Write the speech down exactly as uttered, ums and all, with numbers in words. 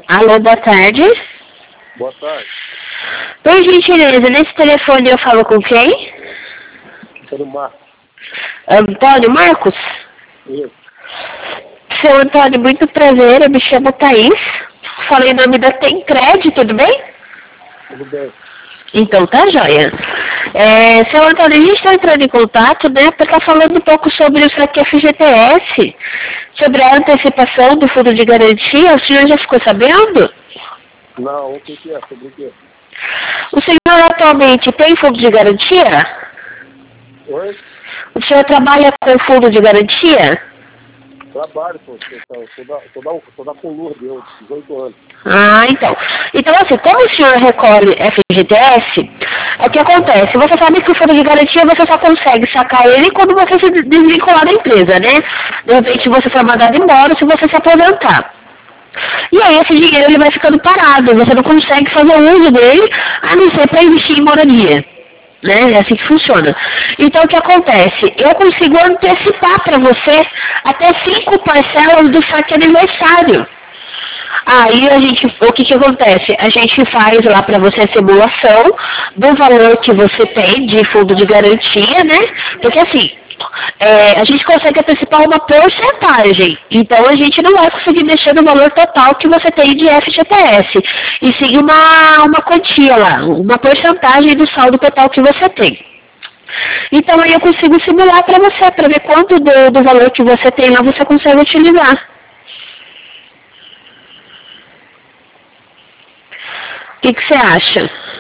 Alô, boa tarde. Boa tarde. Por gentileza, nesse telefone eu falo com quem? Antônio Marcos. Antônio Marcos? Isso. Seu Antônio, muito prazer, eu me chamo Thaís. Falei em nome da Temcred, tudo bem? Tudo bem. Então tá joia. É, seu Antônio, a gente está entrando em contato, né, para estar falando um pouco sobre o saque F G T S, sobre a antecipação do fundo de garantia. O senhor já ficou sabendo? Não, o que, que é? Sobre o quê? O senhor atualmente tem fundo de garantia? Oi? O senhor trabalha com fundo de garantia? Trabalho, pô. Sou, sou, da, sou, da, sou da Colur, deu dezoito anos. Ah, então. Então, assim, como o senhor recolhe F G T S, o que acontece? Você sabe que o fundo de garantia você só consegue sacar ele quando você se desvincular da empresa, né? De repente você for mandado embora se você se aposentar. E aí esse dinheiro ele vai ficando parado, você não consegue fazer uso dele, a não ser para investir em moradia. Né? É assim que funciona. Então o que acontece? Eu consigo antecipar para você até cinco parcelas do saque aniversário. Aí a gente, o que que acontece? A gente faz lá para você a simulação do valor que você tem de fundo de garantia, né? Porque assim, é, a gente consegue antecipar uma porcentagem, então a gente não vai conseguir mexer no valor total que você tem de F G T S, e sim uma, uma quantia lá, uma porcentagem do saldo total que você tem. Então aí eu consigo simular para você, para ver quanto do, do valor que você tem lá você consegue utilizar. O que que você acha?